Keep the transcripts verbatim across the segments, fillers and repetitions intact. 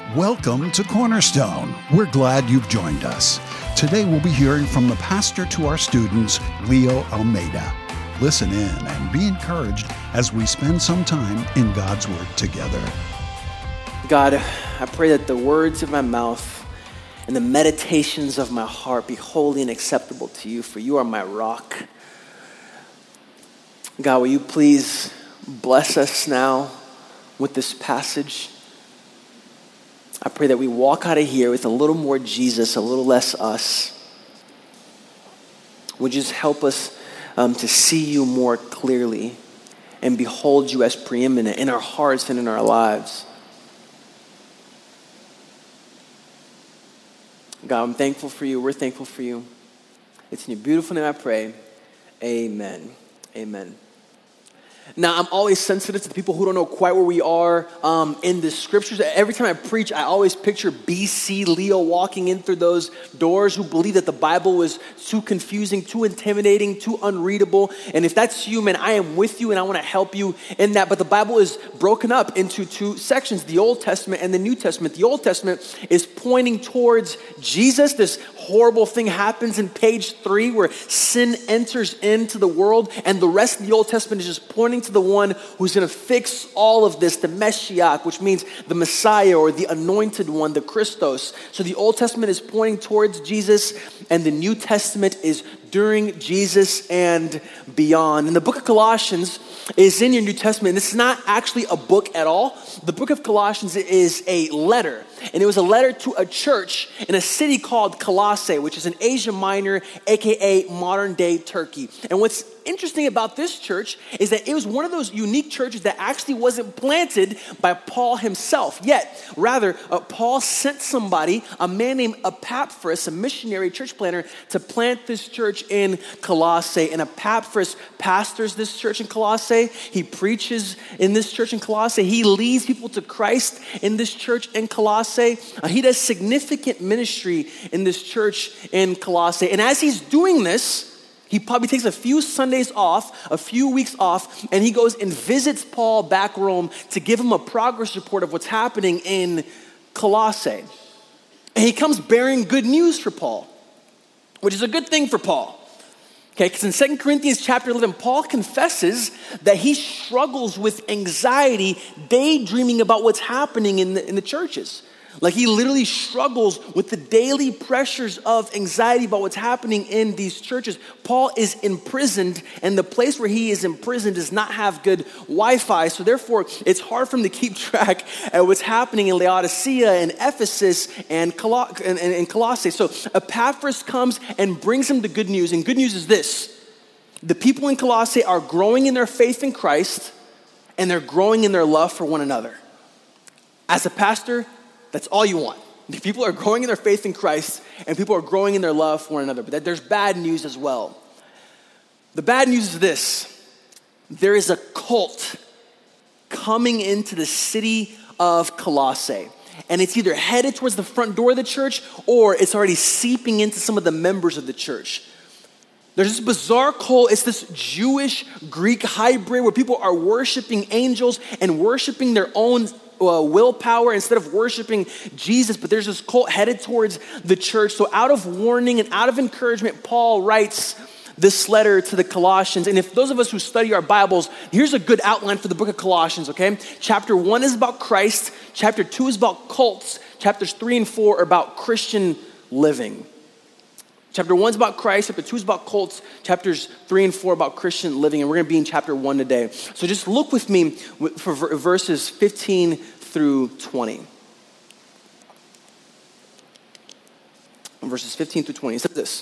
Welcome to Cornerstone. We're glad you've joined us. Today we'll be hearing from the pastor to our students, Leo Almeida. Listen in and be encouraged as we spend some time in God's Word together. God, I pray that the words of my mouth and the meditations of my heart be holy and acceptable to you, for you are my rock. God, will you please bless us now with this passage? I pray that we walk out of here with a little more Jesus, a little less us. Would you just help us um, to see you more clearly and behold you as preeminent in our hearts and in our lives. God, I'm thankful for you. We're thankful for you. It's in your beautiful name I pray. Amen. Amen. Now, I'm always sensitive to the people who don't know quite where we are um, in the scriptures. Every time I preach, I always picture B C Leo walking in through those doors, who believe that the Bible was too confusing, too intimidating, too unreadable. And if that's you, man, I am with you and I want to help you in that. But the Bible is broken up into two sections, the Old Testament and the New Testament. The Old Testament is pointing towards Jesus. This horrible thing happens in page three where sin enters into the world, and the rest of the Old Testament is just pointing to the one who's going to fix all of this, the Meshiach, which means the Messiah or the anointed one, the Christos. So the Old Testament is pointing towards Jesus, and the New Testament is during Jesus and beyond. And the book of Colossians is in your New Testament. This is not actually a book at all. The book of Colossians is a letter, and it was a letter to a church in a city called Colossae, which is in Asia Minor, aka modern day Turkey. And what's interesting about this church is that it was one of those unique churches that actually wasn't planted by Paul himself. Yet, rather, uh, Paul sent somebody, a man named Epaphras, a missionary church planter, to plant this church in Colossae. And Epaphras pastors this church in Colossae. He preaches in this church in Colossae. He leads people to Christ in this church in Colossae. Uh, he does significant ministry in this church in Colossae. And as he's doing this, he probably takes a few Sundays off, a few weeks off, and he goes and visits Paul back Rome to give him a progress report of what's happening in Colossae. And he comes bearing good news for Paul, which is a good thing for Paul. Okay, because in Second Corinthians chapter eleven, Paul confesses that he struggles with anxiety, daydreaming about what's happening in the, in the churches. Like, he literally struggles with the daily pressures of anxiety about what's happening in these churches. Paul is imprisoned, and the place where he is imprisoned does not have good Wi-Fi. So therefore, it's hard for him to keep track of what's happening in Laodicea and Ephesus and, Col- and, and, and Colossae. So Epaphras comes and brings him the good news. And good news is this: the people in Colossae are growing in their faith in Christ, and they're growing in their love for one another. As a pastor, that's all you want. People are growing in their faith in Christ, and people are growing in their love for one another. But there's bad news as well. The bad news is this: there is a cult coming into the city of Colossae. And it's either headed towards the front door of the church, or it's already seeping into some of the members of the church. There's this bizarre cult. It's this Jewish-Greek hybrid where people are worshiping angels and worshiping their own Uh, willpower instead of worshiping Jesus. But there's this cult headed towards the church. So out of warning and out of encouragement, Paul writes this letter to the Colossians. And if those of us who study our Bibles, here's a good outline for the book of Colossians, okay? Chapter one is about Christ. Chapter two is about cults. Chapters three and four are about Christian living. Chapter one is about Christ. Chapter two is about cults. Chapters three and four about Christian living. And we're going to be in chapter one today. So just look with me for verses fifteen through twenty. Verses fifteen through twenty. It says this: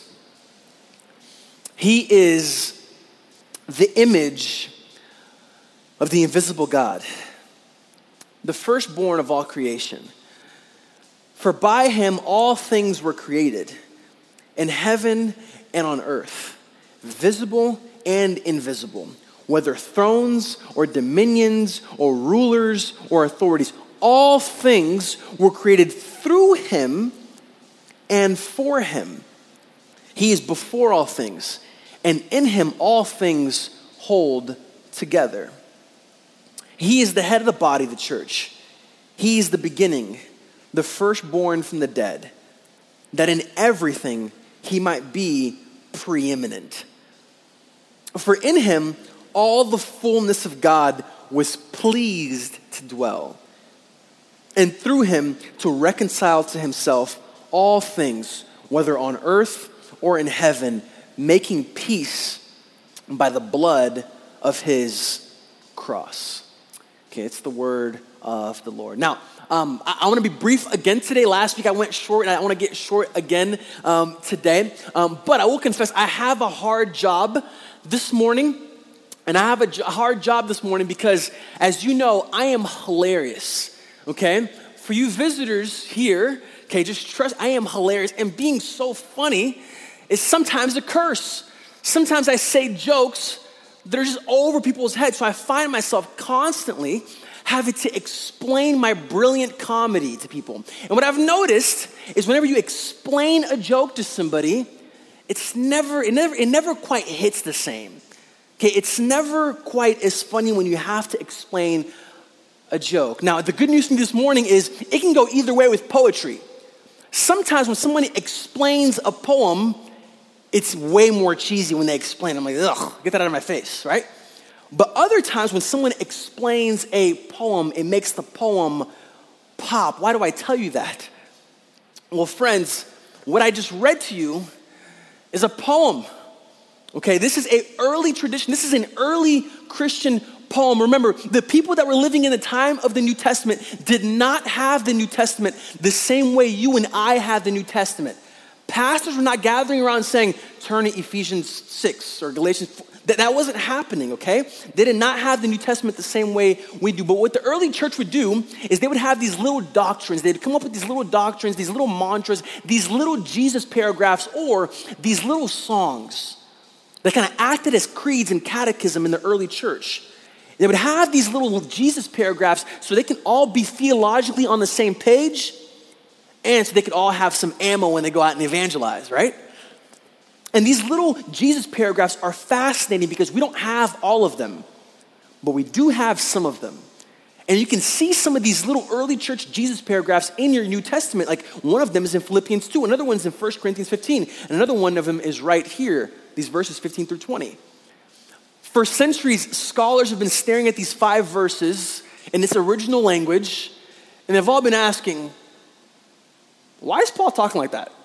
He is the image of the invisible God, the firstborn of all creation. For by him all things were created, in heaven and on earth, visible and invisible, whether thrones or dominions or rulers or authorities. All things were created through him and for him. He is before all things, and in him all things hold together. He is the head of the body, the church. He is the beginning, the firstborn from the dead, that in everything he might be preeminent. For in him all the fullness of God was pleased to dwell, and through him to reconcile to himself all things, whether on earth or in heaven, making peace by the blood of his cross. Okay, it's the word of the Lord. Now, um, I, I want to be brief again today. Last week I went short, and I want to get short again um, today. Um, but I will confess, I have a hard job this morning. And I have a, j- a hard job this morning because, as you know, I am hilarious, okay? For you visitors here, okay, just trust, I am hilarious. And being so funny is sometimes a curse. Sometimes I say jokes that are just over people's heads. So I find myself constantly having to explain my brilliant comedy to people. And what I've noticed is whenever you explain a joke to somebody, it's never, it never, it never quite hits the same. Okay, it's never quite as funny when you have to explain a joke. Now, the good news from this morning is it can go either way with poetry. Sometimes when someone explains a poem, it's way more cheesy when they explain. I'm like, ugh, get that out of my face, right? But other times when someone explains a poem, it makes the poem pop. Why do I tell you that? Well, friends, what I just read to you is a poem. Okay, this is an early tradition. This is an early Christian poem. Remember, the people that were living in the time of the New Testament did not have the New Testament the same way you and I have the New Testament. Pastors were not gathering around saying, turn to Ephesians six or Galatians four. That, that wasn't happening, okay? They did not have the New Testament the same way we do. But what the early church would do is they would have these little doctrines. They'd come up with these little doctrines, these little mantras, these little Jesus paragraphs, or these little songs. They kind of acted as creeds and catechism in the early church. They would have these little Jesus paragraphs so they can all be theologically on the same page, and so they could all have some ammo when they go out and evangelize, right? And these little Jesus paragraphs are fascinating because we don't have all of them, but we do have some of them. And you can see some of these little early church Jesus paragraphs in your New Testament. Like one of them is in Philippians two, another one's in First Corinthians fifteen, and another one of them is right here, these verses fifteen through twenty. For centuries, scholars have been staring at these five verses in its original language, and they've all been asking, why is Paul talking like that?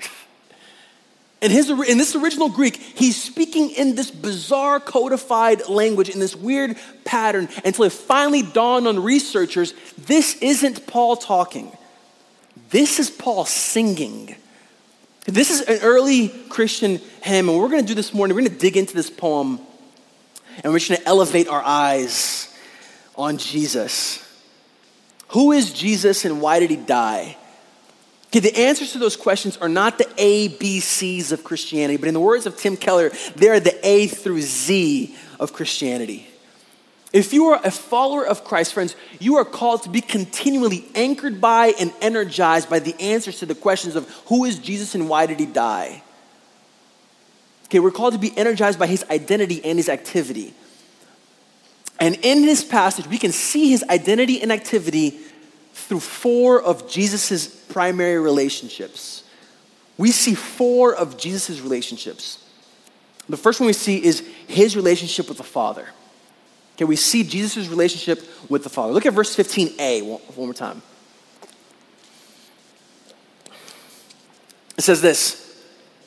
In, his, in this original Greek, he's speaking in this bizarre codified language, in this weird pattern, until it finally dawned on researchers, this isn't Paul talking. This is Paul singing. This is an early Christian hymn, and what we're going to do this morning, we're going to dig into this poem, and we're just going to elevate our eyes on Jesus. Who is Jesus and why did he die? Okay, the answers to those questions are not the A, B, C's of Christianity, but in the words of Tim Keller, they're the A through Z of Christianity. If you are a follower of Christ, friends, you are called to be continually anchored by and energized by the answers to the questions of who is Jesus and why did he die? Okay, we're called to be energized by his identity and his activity. And in this passage, we can see his identity and activity through four of Jesus's primary relationships. We see four of Jesus's relationships. The first one we see is his relationship with the Father. Okay, we see Jesus' relationship with the Father. Look at verse fifteen a one, one more time. It says this.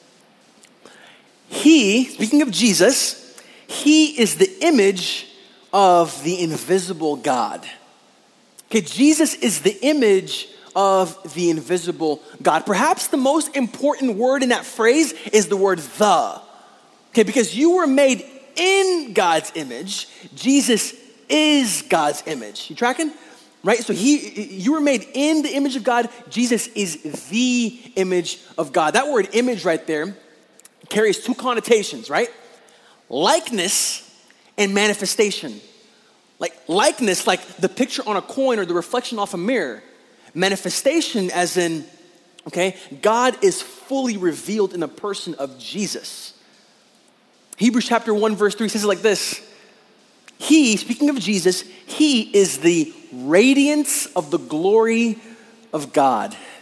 He, speaking of Jesus, he is the image of the invisible God. Okay, Jesus is the image of the invisible God. Perhaps the most important word in that phrase is the word the. Okay, because you were made in God's image. Jesus is God's image. You tracking? Right? So he, you were made in the image of God. Jesus is the image of God. That word image right there carries two connotations, right? Likeness and manifestation. Like likeness, like the picture on a coin or the reflection off a mirror. Manifestation as in, okay, God is fully revealed in the person of Jesus. Hebrews chapter one verse three says it like this. He, speaking of Jesus, he is the radiance of the glory of God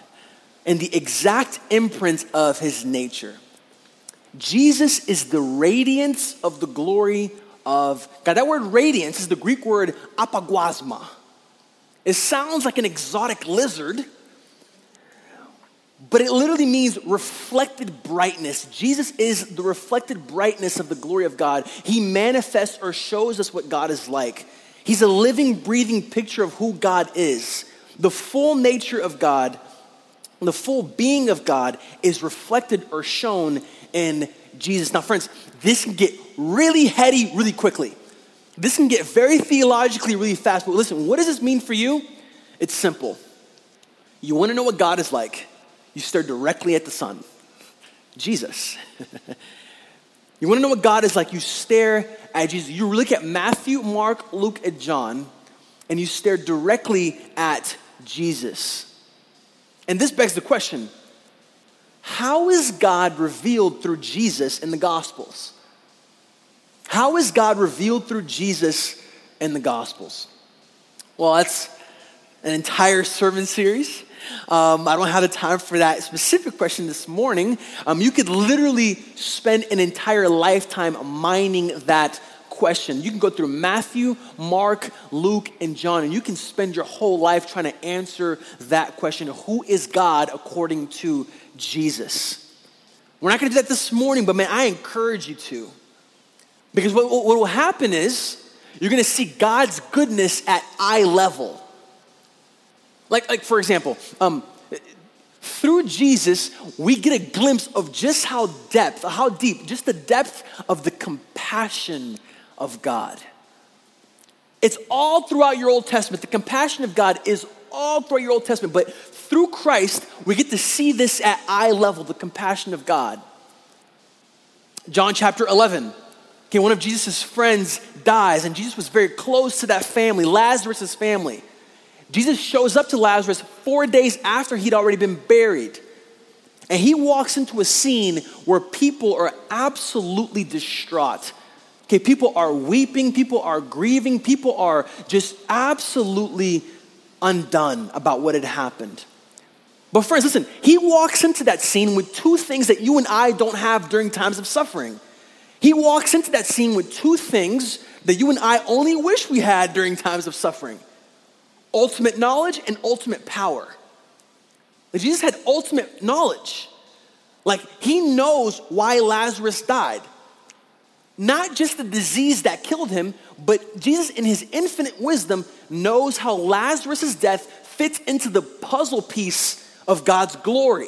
and the exact imprint of his nature. Jesus is the radiance of the glory of God. That word radiance is the Greek word apaugasma. It sounds like an exotic lizard, but it literally means reflected brightness. Jesus is the reflected brightness of the glory of God. He manifests or shows us what God is like. He's a living, breathing picture of who God is. The full nature of God, the full being of God is reflected or shown in Jesus. Now, friends, this can get really heady really quickly. This can get very theologically really fast. But listen, what does this mean for you? It's simple. You want to know what God is like? You stare directly at the Son, Jesus. You want to know what God is like? You stare at Jesus. You look at Matthew, Mark, Luke, and John, and you stare directly at Jesus. And this begs the question, how is God revealed through Jesus in the Gospels? How is God revealed through Jesus in the Gospels? Well, that's an entire sermon series. Um, I don't have the time for that specific question this morning. Um, you could literally spend an entire lifetime mining that question. You can go through Matthew, Mark, Luke, and John, and you can spend your whole life trying to answer that question. Who is God according to Jesus? We're not going to do that this morning, but man, I encourage you to. Because what, what will happen is you're going to see God's goodness at eye level. Like, like for example, um, through Jesus, we get a glimpse of just how depth, how deep, just the depth of the compassion of God. It's all throughout your Old Testament. The compassion of God is all throughout your Old Testament. But through Christ, we get to see this at eye level, the compassion of God. John chapter eleven. Okay, one of Jesus' friends dies, and Jesus was very close to that family, Lazarus' family. Jesus shows up to Lazarus four days after he'd already been buried. And he walks into a scene where people are absolutely distraught. Okay, people are weeping, people are grieving, people are just absolutely undone about what had happened. But friends, listen, he walks into that scene with two things that you and I don't have during times of suffering. He walks into that scene with two things that you and I only wish we had during times of suffering. Ultimate knowledge and ultimate power. Like Jesus had ultimate knowledge. Like he knows why Lazarus died. Not just the disease that killed him, but Jesus in his infinite wisdom knows how Lazarus' death fits into the puzzle piece of God's glory.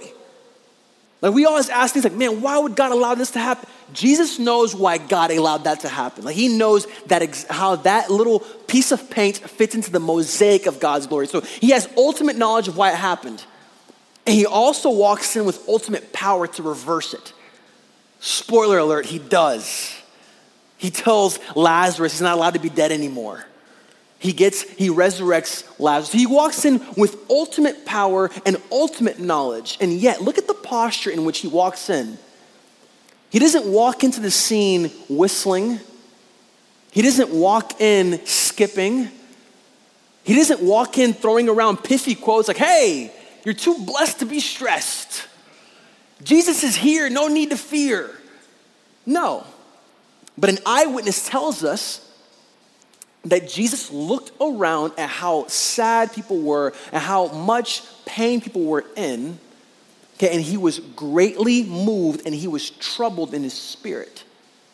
Like we always ask things like, man, why would God allow this to happen? Jesus knows why God allowed that to happen. Like he knows that ex- how that little piece of paint fits into the mosaic of God's glory. So he has ultimate knowledge of why it happened. And he also walks in with ultimate power to reverse it. Spoiler alert, he does. He tells Lazarus he's not allowed to be dead anymore. He gets, he resurrects Lazarus. He walks in with ultimate power and ultimate knowledge. And yet, look at the posture in which he walks in. He doesn't walk into the scene whistling. He doesn't walk in skipping. He doesn't walk in throwing around pithy quotes like, hey, you're too blessed to be stressed. Jesus is here, no need to fear. No. But an eyewitness tells us that Jesus looked around at how sad people were and how much pain people were in, okay, and he was greatly moved and he was troubled in his spirit.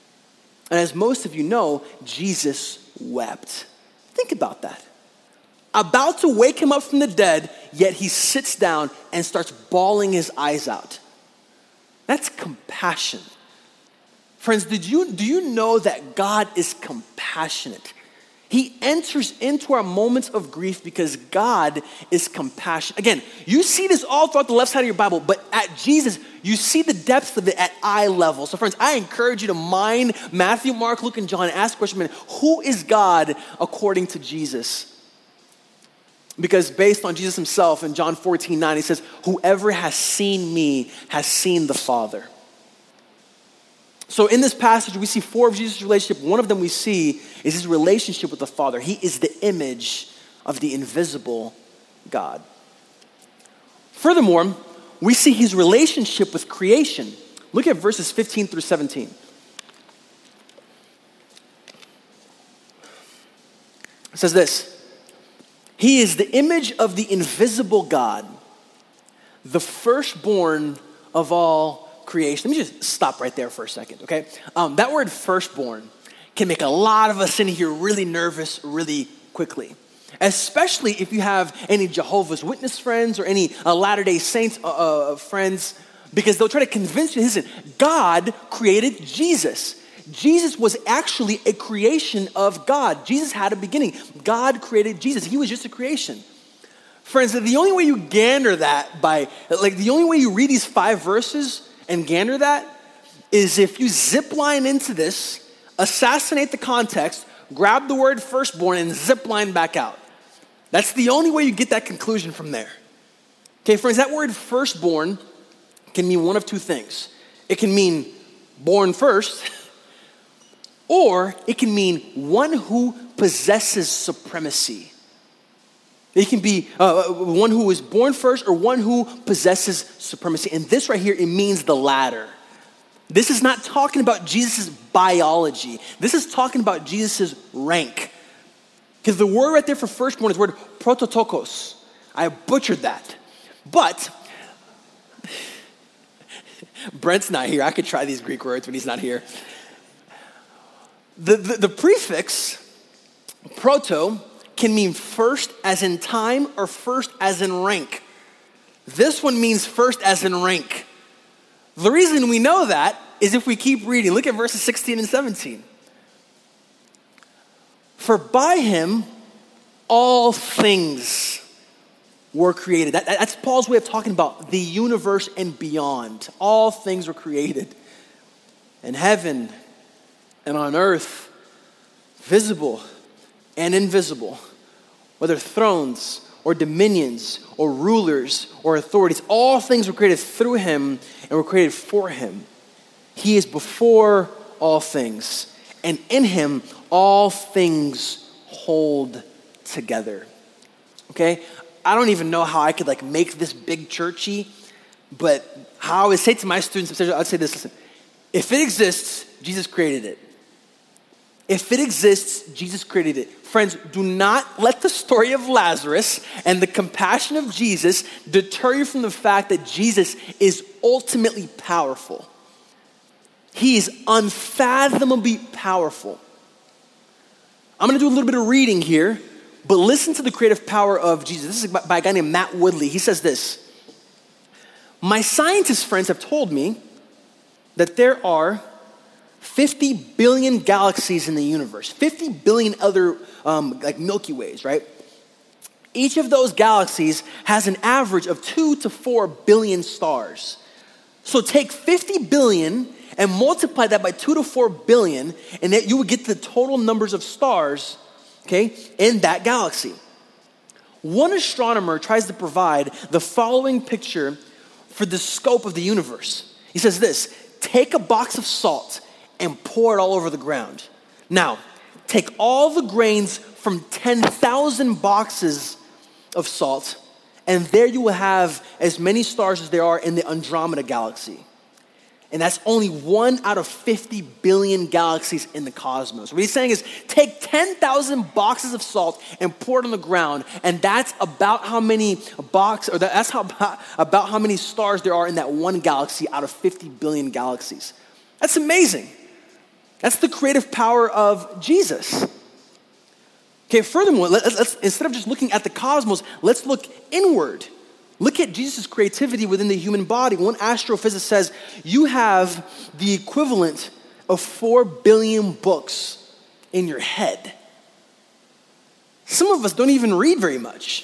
And as most of you know, Jesus wept. Think about that. About to wake him up from the dead, yet he sits down and starts bawling his eyes out. That's compassion. Friends, did you, do you know that God is compassionate? He enters into our moments of grief because God is compassionate. Again, you see this all throughout the left side of your Bible, but at Jesus, you see the depth of it at eye level. So friends, I encourage you to mine Matthew, Mark, Luke, and John and ask the question, who is God according to Jesus? Because based on Jesus himself in John fourteen nine, he says, whoever has seen me has seen the Father. So in this passage, we see four of Jesus' relationships. One of them we see is his relationship with the Father. He is the image of the invisible God. Furthermore, we see his relationship with creation. Look at verses fifteen through seventeen. It says this, he is the image of the invisible God, the firstborn of all creation. Let me just stop right there for a second, okay? Um, that word firstborn can make a lot of us in here really nervous really quickly, especially if you have any Jehovah's Witness friends or any uh, Latter-day Saints uh, uh, friends, because they'll try to convince you, listen, God created Jesus. Jesus was actually a creation of God. Jesus had a beginning. God created Jesus. He was just a creation. Friends, the only way you gander that by, like the only way you read these five verses and gander that is if you zip line into this, assassinate the context, grab the word firstborn and zip line back out. That's the only way you get that conclusion from there. Okay, friends, that word firstborn can mean one of two things. It can mean born first, or it can mean one who possesses supremacy. It can be uh, one who was born first or one who possesses supremacy. And this right here, it means the latter. This is not talking about Jesus' biology. This is talking about Jesus' rank. Because the word right there for firstborn is the word prototokos. I butchered that. But Brent's not here. I could try these Greek words when he's not here. The, the, the prefix, proto, can mean first as in time or first as in rank. This one means first as in rank. The reason we know that is if we keep reading. Look at verses sixteen and seventeen. For by him all things were created. That, that's Paul's way of talking about the universe and beyond. All things were created in heaven and on earth, visible and invisible, whether thrones or dominions or rulers or authorities, all things were created through him and were created for him. He is before all things, and in him all things hold together. Okay? I don't even know how I could like make this big churchy, but how I would say to my students, I'd say this, listen, if it exists, Jesus created it. If it exists, Jesus created it. Friends, do not let the story of Lazarus and the compassion of Jesus deter you from the fact that Jesus is ultimately powerful. He is unfathomably powerful. I'm going to do a little bit of reading here, but listen to the creative power of Jesus. This is by a guy named Matt Woodley. He says this, my scientist friends have told me that there are fifty billion galaxies in the universe, fifty billion other um, like Milky Ways, right? Each of those galaxies has an average of two to four billion stars. So take fifty billion and multiply that by two to four billion, and that you would get the total numbers of stars, okay, in that galaxy. One astronomer tries to provide the following picture for the scope of the universe. He says this, take a box of salt and pour it all over the ground. Now, take all the grains from ten thousand boxes of salt, and there you will have as many stars as there are in the Andromeda galaxy. And that's only one out of fifty billion galaxies in the cosmos. What he's saying is take ten thousand boxes of salt and pour it on the ground, and that's about how many box, or that's how about how many stars there are in that one galaxy out of fifty billion galaxies. That's amazing. That's the creative power of Jesus. Okay, furthermore, let's, let's, instead of just looking at the cosmos, let's look inward. Look at Jesus' creativity within the human body. One astrophysicist says, you have the equivalent of four billion books in your head. Some of us don't even read very much.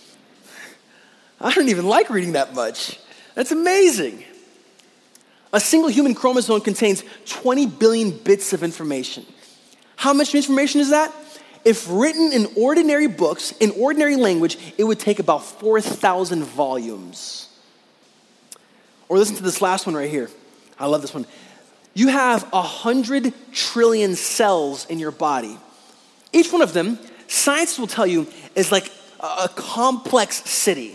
I don't even like reading that much. That's amazing. A single human chromosome contains twenty billion bits of information. How much information is that? If written in ordinary books, in ordinary language, it would take about four thousand volumes. Or listen to this last one right here. I love this one. You have one hundred trillion cells in your body. Each one of them, scientists will tell you, is like a complex city.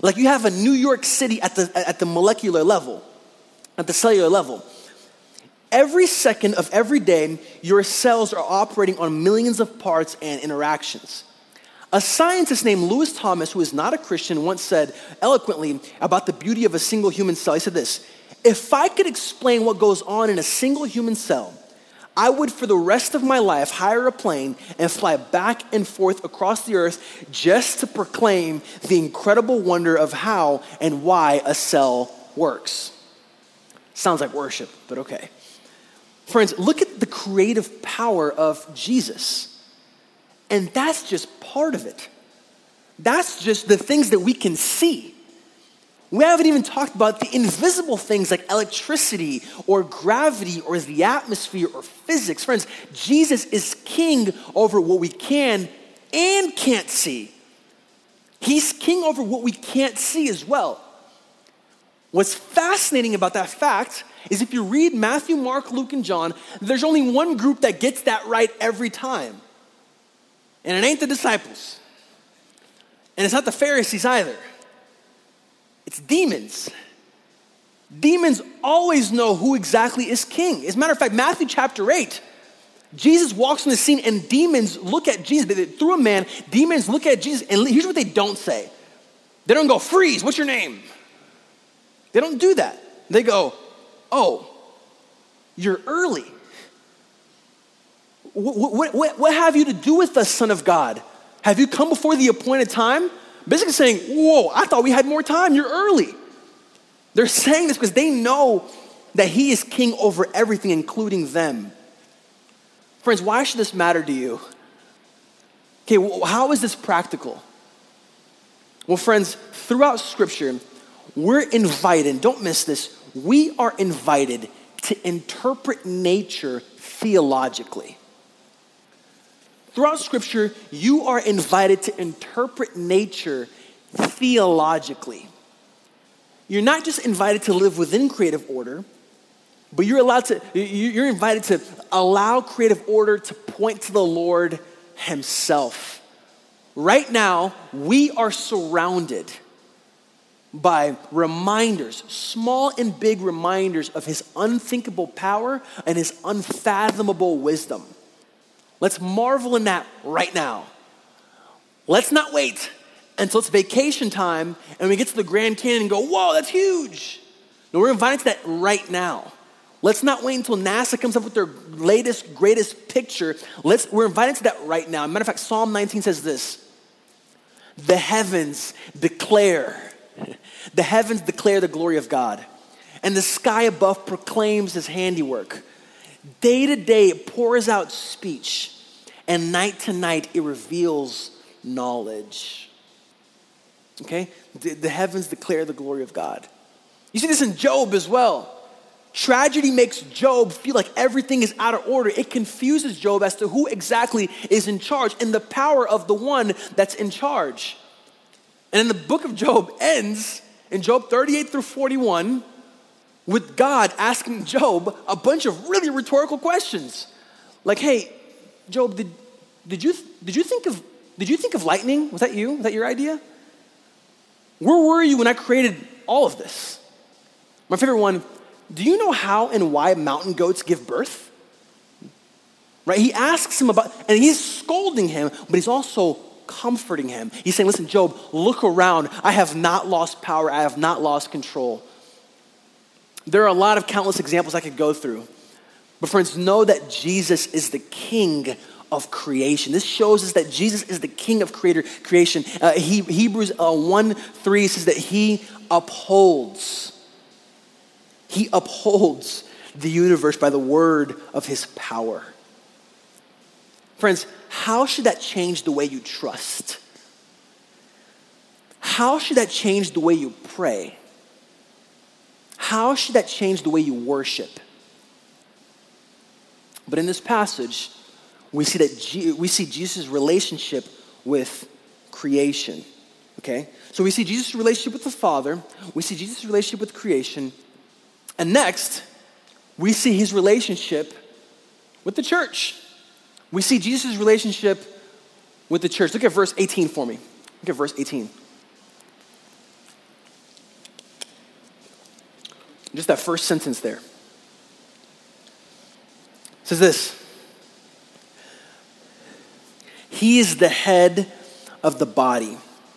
Like you have a New York City at the, at the molecular level, at the cellular level. Every second of every day, your cells are operating on millions of parts and interactions. A scientist named Lewis Thomas, who is not a Christian, once said eloquently about the beauty of a single human cell. He said this: if I could explain what goes on in a single human cell, I would for the rest of my life hire a plane and fly back and forth across the earth just to proclaim the incredible wonder of how and why a cell works. Sounds like worship, but okay. Friends, look at the creative power of Jesus. And that's just part of it. That's just the things that we can see. We haven't even talked about the invisible things like electricity or gravity or the atmosphere or physics. Friends, Jesus is king over what we can and can't see. He's king over what we can't see as well. What's fascinating about that fact is if you read Matthew, Mark, Luke, and John, there's only one group that gets that right every time. And it ain't the disciples. And it's not the Pharisees either. It's demons. Demons always know who exactly is king. As a matter of fact, Matthew chapter eight, Jesus walks on the scene and demons look at Jesus. They, through a man, demons look at Jesus and here's what they don't say. They don't go, freeze, what's your name? They don't do that. They go, oh, you're early. What, what, what have you to do with us, Son of God? Have you come before the appointed time? Basically saying, whoa, I thought we had more time. You're early. They're saying this because they know that he is king over everything, including them. Friends, why should this matter to you? Okay, well, how is this practical? Well, friends, throughout Scripture, we're invited, don't miss this, we are invited to interpret nature theologically. Throughout Scripture, you are invited to interpret nature theologically. You're not just invited to live within creative order, but you're allowed to, you're invited to allow creative order to point to the Lord himself. Right now, we are surrounded by reminders, small and big reminders of his unthinkable power and his unfathomable wisdom. Let's marvel in that right now. Let's not wait until it's vacation time and we get to the Grand Canyon and go, whoa, that's huge. No, we're invited to that right now. Let's not wait until NASA comes up with their latest, greatest picture. Let's, we're invited to that right now. As a matter of fact, Psalm nineteen says this: the heavens declare, the heavens declare the glory of God, and the sky above proclaims his handiwork. Day to day it pours out speech, and night to night it reveals knowledge. Okay? The, the heavens declare the glory of God. You see this in Job as well. Tragedy makes Job feel like everything is out of order. It confuses Job as to who exactly is in charge and the power of the one that's in charge. And then the book of Job ends in Job thirty-eight through forty-one with God asking Job a bunch of really rhetorical questions. Like, hey, Job, did, did you did you think of did you think of lightning? Was that you? Was that your idea? Where were you when I created all of this? My favorite one, do you know how and why mountain goats give birth? Right? He asks him about, and he's scolding him, but he's also comforting him. He's saying, listen, Job, look around. I have not lost power. I have not lost control. There are a lot of countless examples I could go through. But friends, know that Jesus is the king of creation. This shows us that Jesus is the king of creator creation. Uh, he, Hebrews uh, one three says that he upholds. He upholds the universe by the word of his power. Friends, how should that change the way you trust? How should that change the way you pray? How should that change the way you worship? But in this passage, we see that G- we see Jesus' relationship with creation. Okay? So we see Jesus' relationship with the Father, we see Jesus' relationship with creation, and next, we see his relationship with the church. We see Jesus' relationship with the church. Look at verse eighteen for me. Look at verse eighteen. Just that first sentence there. It says this. He is the head of the body,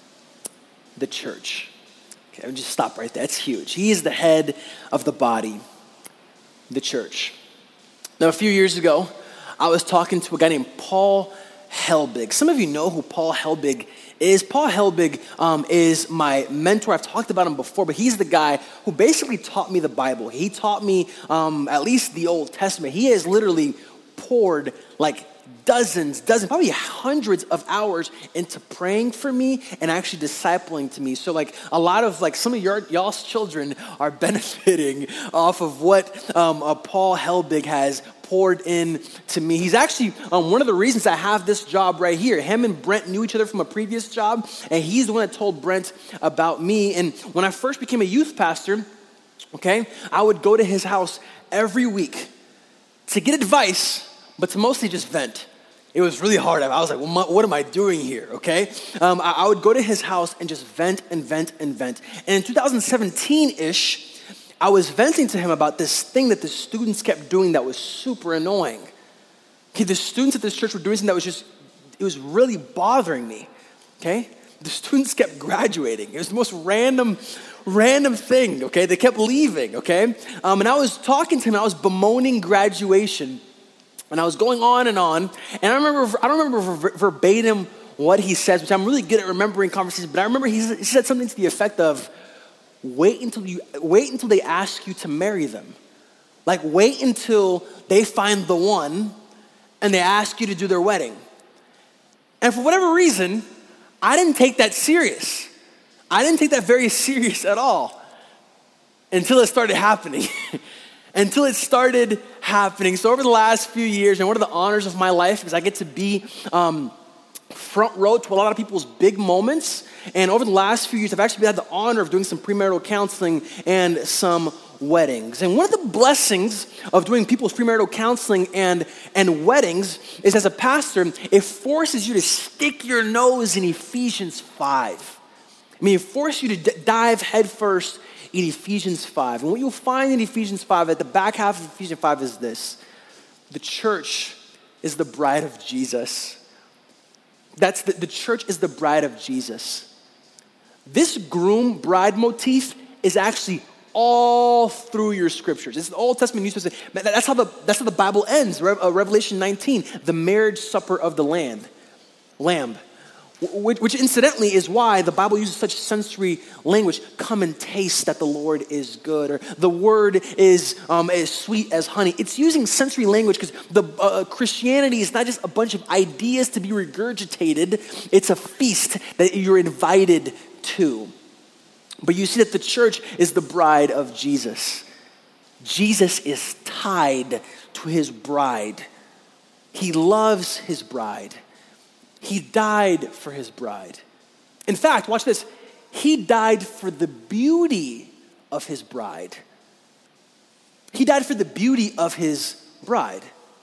the church. Okay, I'll just stop right there. That's huge. He is the head of the body, the church. Now, a few years ago, I was talking to a guy named Paul Helbig. Some of you know who Paul Helbig is. Paul Helbig um, is my mentor. I've talked about him before, but he's the guy who basically taught me the Bible. He taught me um, at least the Old Testament. He has literally poured like dozens, dozens, probably hundreds of hours into praying for me and actually discipling to me. So like a lot of like some of your, y'all's children are benefiting off of what um, uh, Paul Helbig has poured in to me. He's actually um, one of the reasons I have this job right here. Him and Brent knew each other from a previous job, and he's the one that told Brent about me. And when I first became a youth pastor, okay, I would go to his house every week to get advice, but to mostly just vent. It was really hard. I was like, well, what am I doing here, okay? Um, I, I would go to his house and just vent and vent and vent. And in two thousand seventeen-ish, I was venting to him about this thing that the students kept doing that was super annoying. Okay, the students at this church were doing something that was just, it was really bothering me, okay? The students kept graduating. It was the most random, random thing, okay? They kept leaving, okay? Um, and I was talking to him, I was bemoaning graduation. And I was going on and on, and I remember, I don't remember ver- verbatim what he says, which I'm really good at remembering conversations, but I remember he said, he said something to the effect of, wait until you, wait until they ask you to marry them. Like, wait until they find the one, and they ask you to do their wedding. And for whatever reason, I didn't take that serious. I didn't take that very serious at all until it started happening. Until it started happening. So over the last few years, and one of the honors of my life is I get to be um, front row to a lot of people's big moments. And over the last few years, I've actually had the honor of doing some premarital counseling and some weddings. And one of the blessings of doing people's premarital counseling and, and weddings is, as a pastor, it forces you to stick your nose in Ephesians five. I mean, it forces you to d- dive headfirst in Ephesians five. And what you'll find in Ephesians five, at the back half of Ephesians five, is this. The church is the bride of Jesus. That's the, the church is the bride of Jesus. This groom bride motif is actually all through your scriptures. It's the Old Testament, New Testament. That's how the, that's how the Bible ends. Revelation nineteen, the marriage supper of the Lamb. Lamb. Which, which incidentally is why the Bible uses such sensory language. Come and taste that the Lord is good. Or the word is um, as sweet as honey. It's using sensory language because the uh, Christianity is not just a bunch of ideas to be regurgitated. It's a feast that you're invited to. But you see that the church is the bride of Jesus. Jesus is tied to his bride. He loves his bride. He died for his bride. In fact, watch this. He died for the beauty of his bride. He died for the beauty of his bride.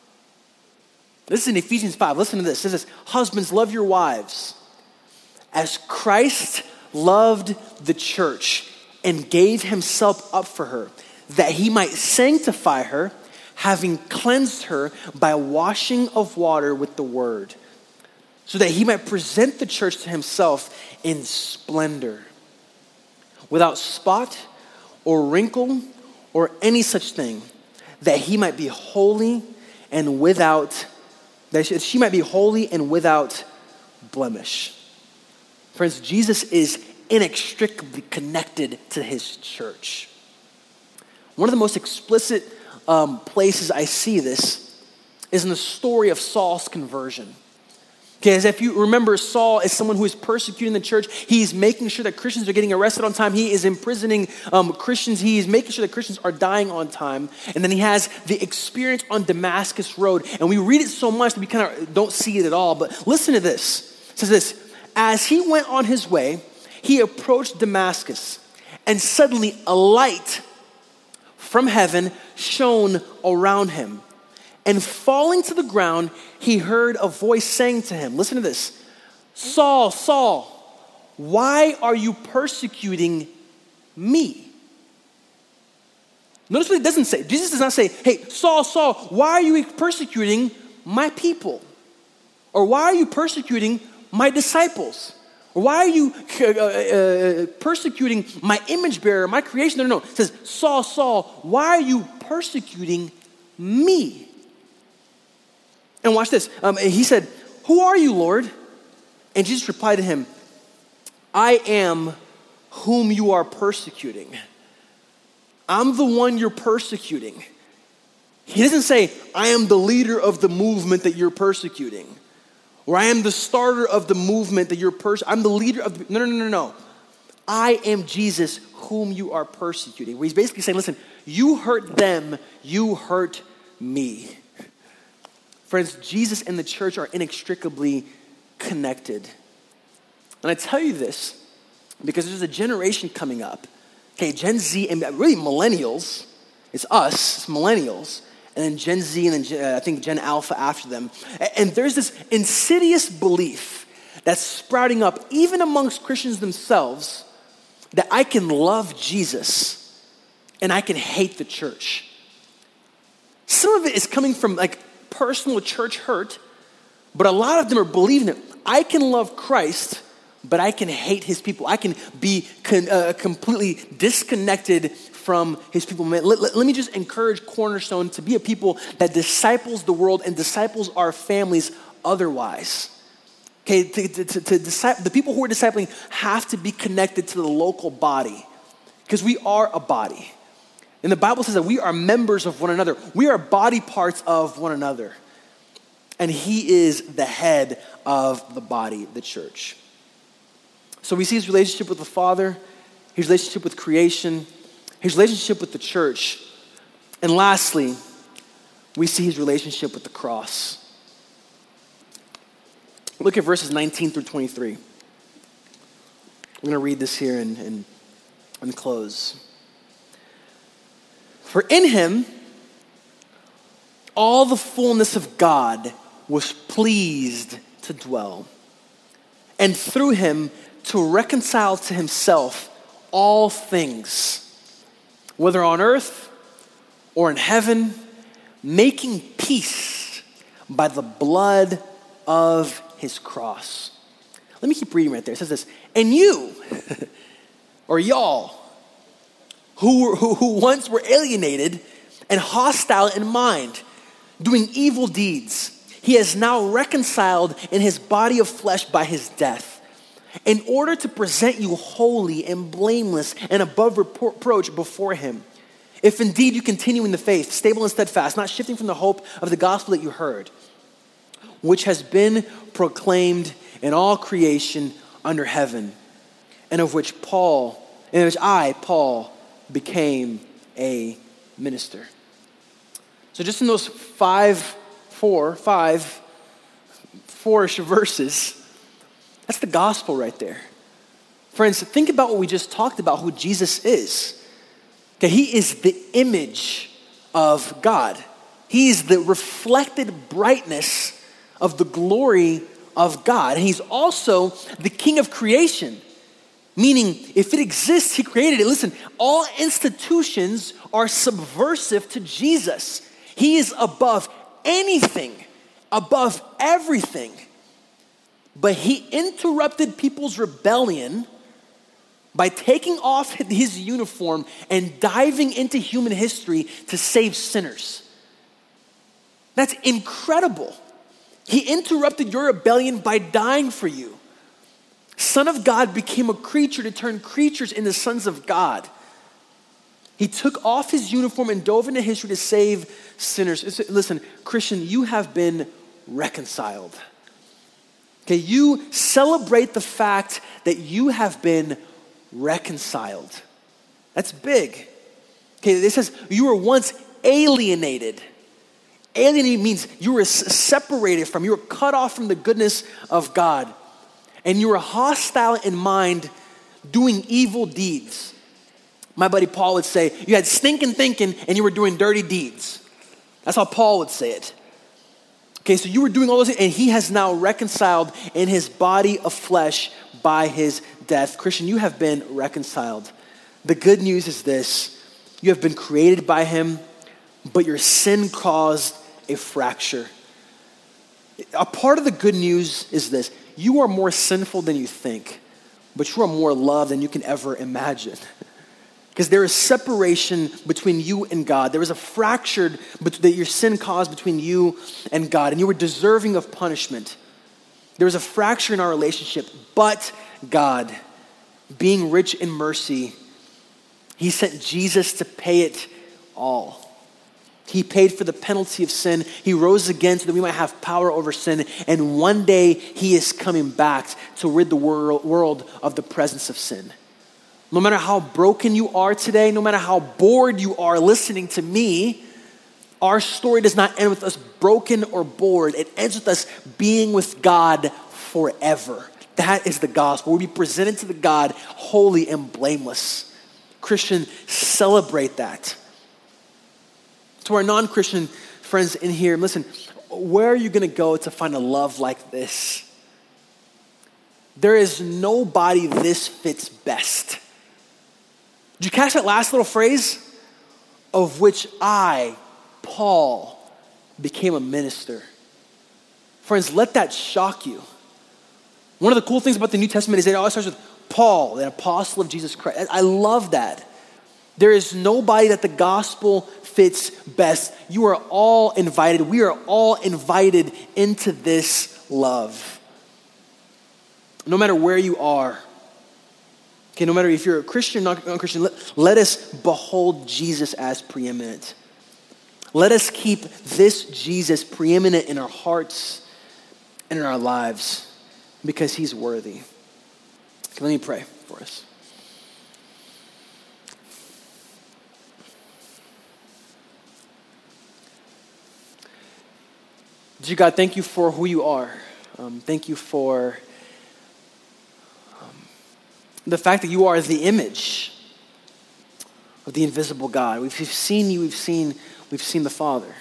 This is in Ephesians five. Listen to this. It says this, husbands, love your wives as Christ loved the church and gave himself up for her, that he might sanctify her, having cleansed her by washing of water with the word, so that he might present the church to himself in splendor, without spot or wrinkle or any such thing, that he might be holy and without, that she might be holy and without blemish. Friends, Jesus is inextricably connected to his church. One of the most explicit um, places I see this is in the story of Saul's conversion. Okay, as if you remember, Saul is someone who is persecuting the church. He's making sure that Christians are getting arrested on time. He is imprisoning um, Christians. He is making sure that Christians are dying on time. And then he has the experience on Damascus Road. And we read it so much that we kind of don't see it at all. But listen to this. It says this, as he went on his way, he approached Damascus, and suddenly a light from heaven shone around him. And falling to the ground, he heard a voice saying to him, listen to this, Saul, Saul, why are you persecuting me? Notice what it doesn't say. Jesus does not say, hey, Saul, Saul, why are you persecuting my people? Or why are you persecuting my disciples? Or why are you uh, uh, persecuting my image bearer, my creation? No, no, no. It says, Saul, Saul, why are you persecuting me? And watch this. Um, he said, who are you, Lord? And Jesus replied to him, I am whom you are persecuting. I'm the one you're persecuting. He doesn't say, I am the leader of the movement that you're persecuting. Or I am the starter of the movement that you're persecuting. I'm the leader of the, no, no, no, no, no. I am Jesus whom you are persecuting. Where he's basically saying, listen, you hurt them, you hurt me. Friends, Jesus and the church are inextricably connected. And I tell you this because there's a generation coming up. Okay, Gen Z and really millennials. It's us, it's millennials. And then Gen Z and then Gen, uh, I think Gen Alpha after them. And, and there's this insidious belief that's sprouting up even amongst Christians themselves that I can love Jesus and I can hate the church. Some of it is coming from like personal church hurt, but a lot of them are believing it. I can love Christ, but I can hate his people. I can be con, uh, completely disconnected from his people. Let, let, let me just encourage Cornerstone to be a people that disciples the world and disciples our families otherwise. Okay, to, to, to, to disciple, the people who are discipling have to be connected to the local body because we are a body. And the Bible says that we are members of one another. We are body parts of one another. And he is the head of the body, the church. So we see his relationship with the Father, his relationship with creation, his relationship with the church. And lastly, we see his relationship with the cross. Look at verses nineteen through twenty-three. We're going to read this here and, and, and close. For in him, all the fullness of God was pleased to dwell, and through him to reconcile to himself all things, whether on earth or in heaven, making peace by the blood of his cross. Let me keep reading right there. It says this, and you, or y'all, who, were, who, who once were alienated and hostile in mind, doing evil deeds, he has now reconciled in his body of flesh by his death, in order to present you holy and blameless and above reproach before him. If indeed you continue in the faith, stable and steadfast, not shifting from the hope of the gospel that you heard, which has been proclaimed in all creation under heaven, and of which Paul, in which I, Paul, became a minister. So just in those five, four, five, four-ish verses, that's the gospel right there. Friends, think about what we just talked about, who Jesus is. Okay, he is the image of God. He is the reflected brightness of the glory of God. And he's also the king of creation. Meaning, if it exists, he created it. Listen, all institutions are subversive to Jesus. He is above anything, above everything. But he interrupted people's rebellion by taking off his uniform and diving into human history to save sinners. That's incredible. He interrupted your rebellion by dying for you. Son of God became a creature to turn creatures into sons of God. He took off his uniform and dove into history to save sinners. Listen, Christian, you have been reconciled. Okay, you celebrate the fact that you have been reconciled. That's big. Okay, it says you were once alienated. Alienated means you were separated from, you were cut off from the goodness of God. And you were hostile in mind, doing evil deeds. My buddy Paul would say, you had stinking thinking and you were doing dirty deeds. That's how Paul would say it. Okay, so you were doing all those things, and he has now reconciled in his body of flesh by his death. Christian, you have been reconciled. The good news is this: You have been created by him, but your sin caused a fracture. A part of the good news is this: you are more sinful than you think, but you are more loved than you can ever imagine. Because there is separation between you and God. There was a fractured that your sin caused between you and God, and you were deserving of punishment. There was a fracture in our relationship, but God, being rich in mercy, he sent Jesus to pay it all. He paid for the penalty of sin. He rose again so that we might have power over sin. And one day he is coming back to rid the world, world of the presence of sin. No matter how broken you are today, no matter how bored you are listening to me, our story does not end with us broken or bored. It ends with us being with God forever. That is the gospel. We'll be presented to the God holy and blameless. Christian, celebrate that. To our non-Christian friends in here, listen, where are you going to go to find a love like this? There is nobody this fits best. Did you catch that last little phrase? Of which I, Paul, became a minister. Friends, let that shock you. One of the cool things about the New Testament is that it always starts with Paul, the apostle of Jesus Christ. I love that. There is nobody that the gospel fits best. You are all invited. We are all invited into this love. No matter where you are. Okay, no matter if you're a Christian or not a Christian, let, let us behold Jesus as preeminent. Let us keep this Jesus preeminent in our hearts and in our lives because he's worthy. Okay, let me pray for us. Dear God, thank you for who you are. Um, thank you for the fact that you are the image of the invisible God. We've seen you, we've seen, we've seen the Father.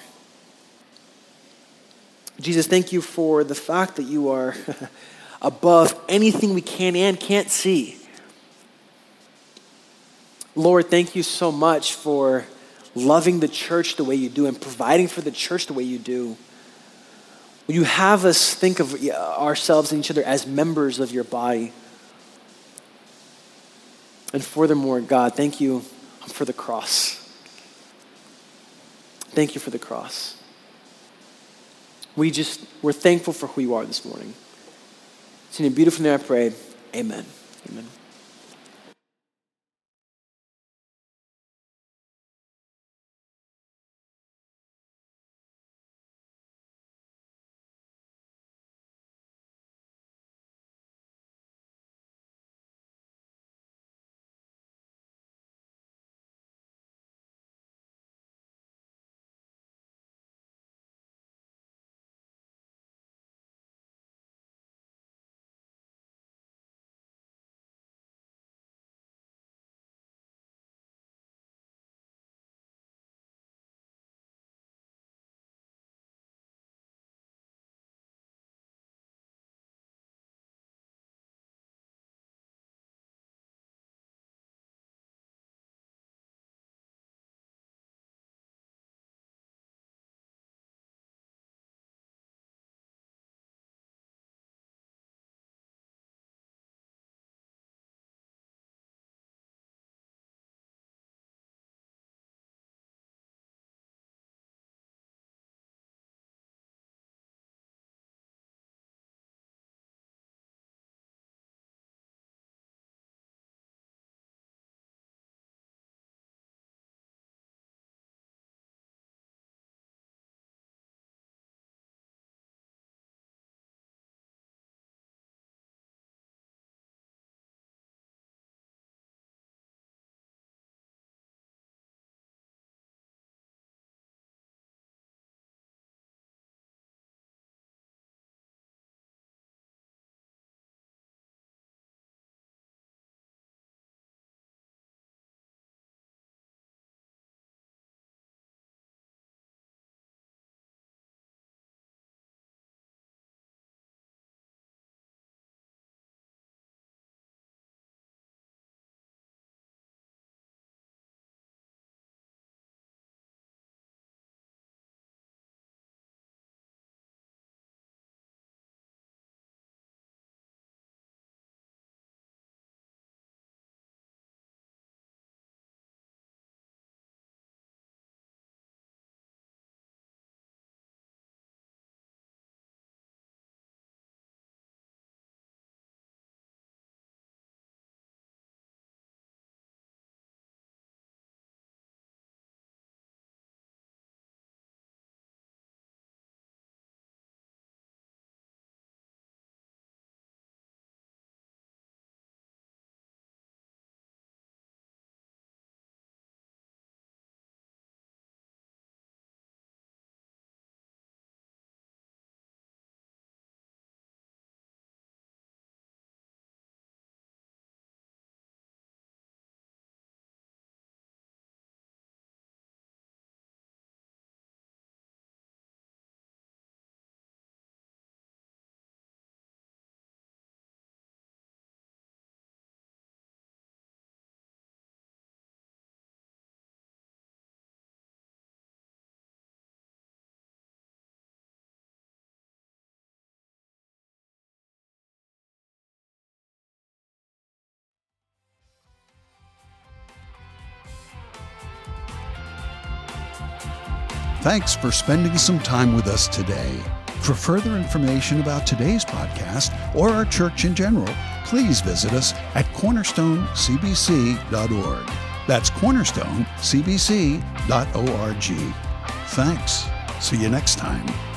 Jesus, thank you for the fact that you are above anything we can and can't see. Lord, thank you so much for loving the church the way you do and providing for the church the way you do. Will you have us think of ourselves and each other as members of your body? And furthermore, God, thank you for the cross. Thank you for the cross. We just, we're thankful for who you are this morning. It's in a beautiful name I pray. Amen. Amen. Thanks for spending some time with us today. For further information about today's podcast or our church in general, please visit us at cornerstone c b c dot org. That's cornerstone c b c dot org. Thanks. See you next time.